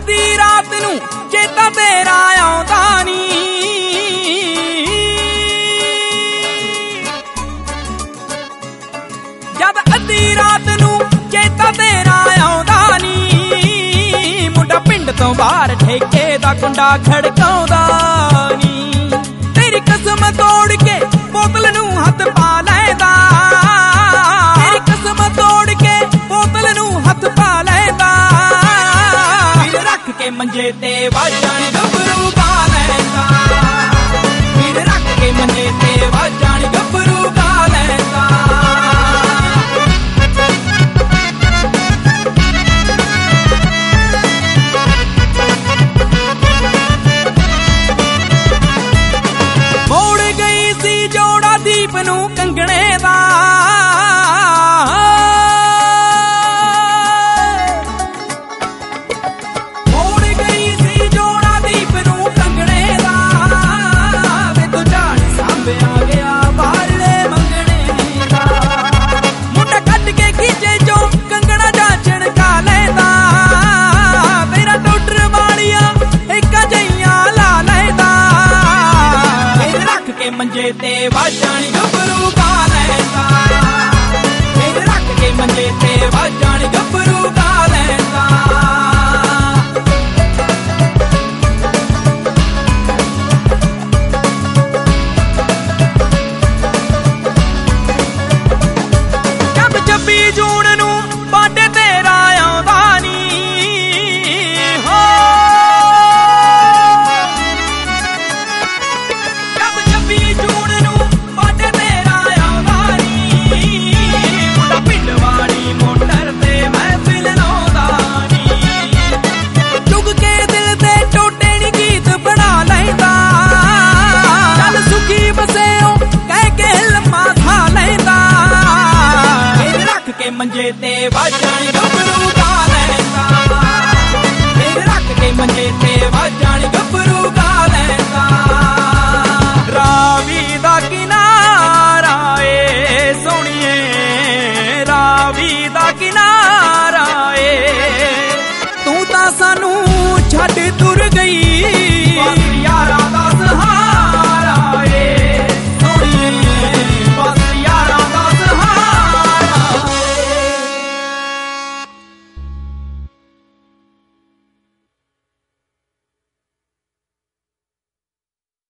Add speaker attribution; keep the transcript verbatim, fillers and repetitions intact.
Speaker 1: ਅੱਧੀ ਰਾਤ ਨੂੰ ਚੇਤਾ ਤੇਰਾ ਆਉਂਦਾ ਨੀ, ਜਦ ਅੱਧੀ ਰਾਤ ਨੂੰ ਚੇਤਾ ਤੇਰਾ ਆਉਂਦਾ ਨੀ। ਮੁੰਡਾ ਪਿੰਡ ਤੋਂ ਬਾਹਰ ਠੇਕੇ ਦਾ ਕੁੰਡਾ ਖੜਕਾਉਂਦਾ ਨੀ, ਤੇਰੀ ਕਸਮ ਤੋੜ ਕੇ ਬੋਤਲ ਨੂੰ ਹੱਥ ਪਾ ਲੈਂਦਾ, ਤੇਰੀ ਕਸਮ ਤੋੜ ਕੇ ਬੋਤਲ ਨੂੰ ਹੱਥ ਪਾ ਲੈਂਦਾ। ਫਿਰ ਰੱਖ ਕੇ ਮੰਜੇ ਤੇ ਵਾਜਾਂ ਨੀ ਗੱਭਰੂ ਗਾ ਲੈਂਦਾ, ਫਿਰ ਰੱਖ ਕੇ ਮੰਜੇ ਤੇ ਵਾਜਾਂ ਨੀ ਗੱਭਰੂ ਗਾ ਲੈਂਦਾ। ਮੋੜ ਗਈ ਸੀ ਜੋੜਾ ਦੀਪ ਨੂੰ ਕੰਗਣੇ ਦਾ, ਮੋੜ ਗਈ ਸੀ ਜੋੜਾ ਦੀਪ ਨੂੰ ਕੰਗਣੇ ਦਾ। ਵੇ ਤੂੰ ਜਾਣ ਸਾਂਭਿਆ ਗਿਆ ਬਾਹਰਲੇ ਮੰਗਣੇ ਦਾ, ਮੁੰਡਾ ਕੱਢ ਕੇ ਖੀਚੇ ਚੋਂ ਕੰਗਣਾ ਜਾ ਛਿਣਕਾ ਲੈਂਦਾ। ਤੇਰਾ ਟੋਟਰ ਵਾਲੀਆਂ ਇੱਕਾਂ ਜਈਆਂ ਲਾ ਲੈਂਦਾ, ਫਿਰ ਰੱਖ ਕੇ ਮੰਜੇ ਤੇ ਵਾਜਾਂ ਨੀ ਗੱਭਰੂ ਗਾ ਲੈਂਦਾ, ਫਿਰ ਰੱਖ ਕੇ ਮੰਜੇ ਤੇ ਵਾਜਾਂ ਨੀ ਗੱਭਰੂ ਗਾ ਲੈਂਦਾ।